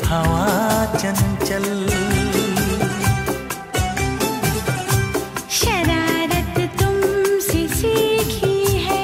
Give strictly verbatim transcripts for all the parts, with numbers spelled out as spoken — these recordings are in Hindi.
हवा चंचल। शरारत तुमसे सीखी है,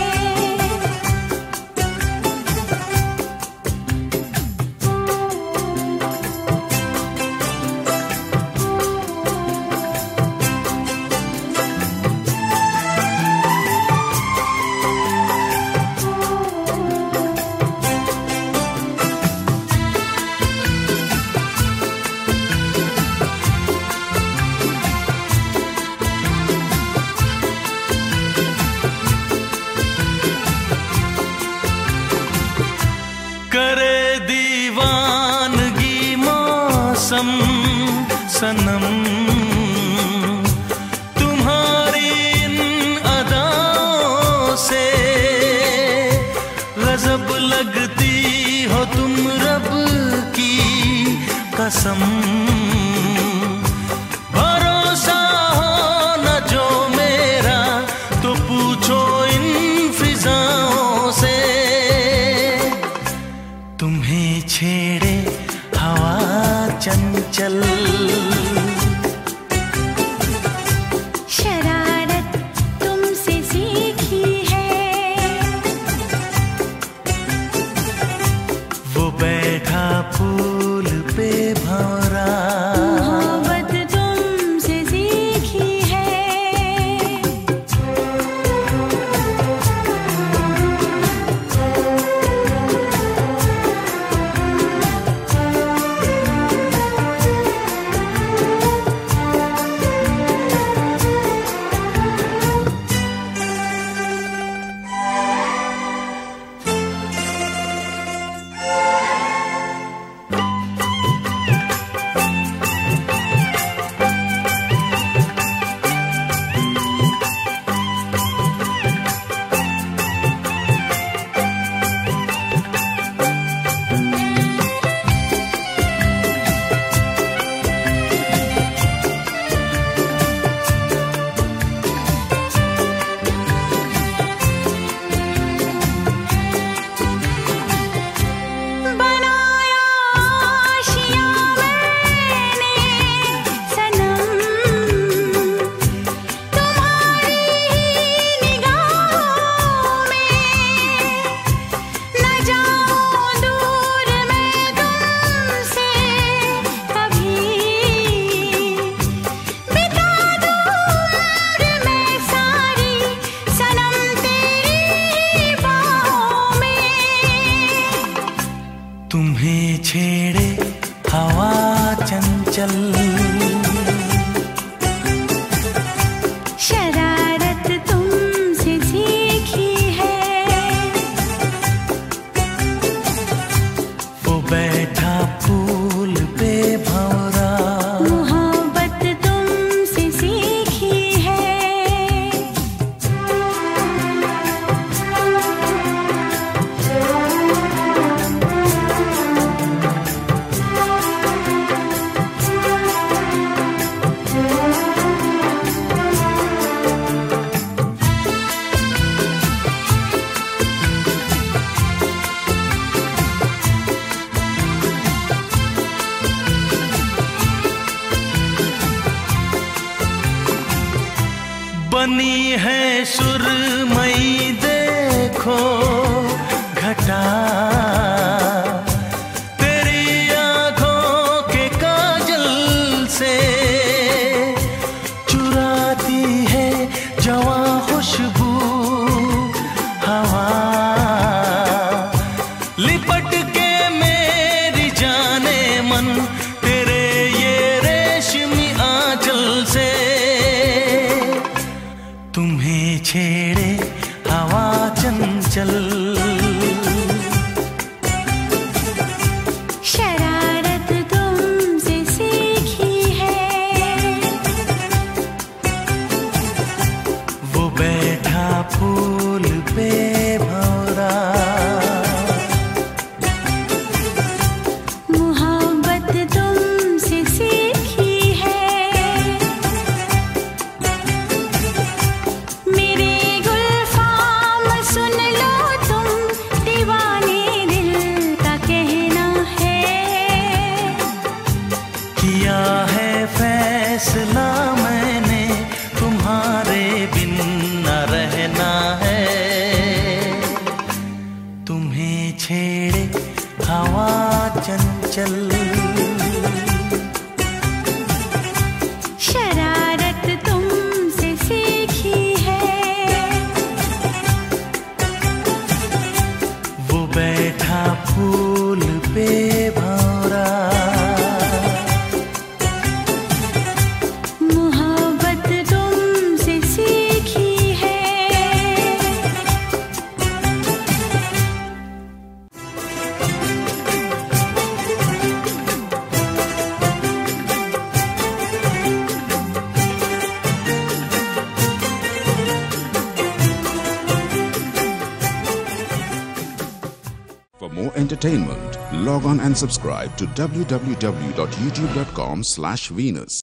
करे दीवानगी मौसम सनम, तुम्हारी इन अदाओं से गजब लगती हो तुम रब की कसम। भरोसा हो न जो मेरा तो पूछो इन फिजाओं से, तुम्हें छेड़े हवा चंचल। शरारत तुमसे सीखी है, वो बैठा फूल पे भंवरा, मोहब्बत तुमसे सीखी है। तुम्हें छेड़े हवा चंचल। शरारत तुमसे सीखी है, वो बैठा फूल पे भंवरा, मोहब्बत तुमसे सीखी है। बनी है सुरमई देखो घटा, तेरी आंखों के काजल से चुराती है जवां खुशबू हवा। लिपट के मेरी जाने मन तेरे ये रेशमी आंचल से, तुम्हें छेड़े हवा चंचल। शरारत तुमसे सीखी है, वो बैठा फूल पे भंवरा, मोहब्बत तुम फैसला मैंने तुम्हारे बिन न रहना है। तुम्हें छेड़े हवा चंचल, शरारत तुमसे सीखी है। वो बैठा फूल पे भंवरा, मोहब्बत तुमसे सीखी है। For more entertainment, log on and subscribe to w w w dot youtube dot com slash Venus.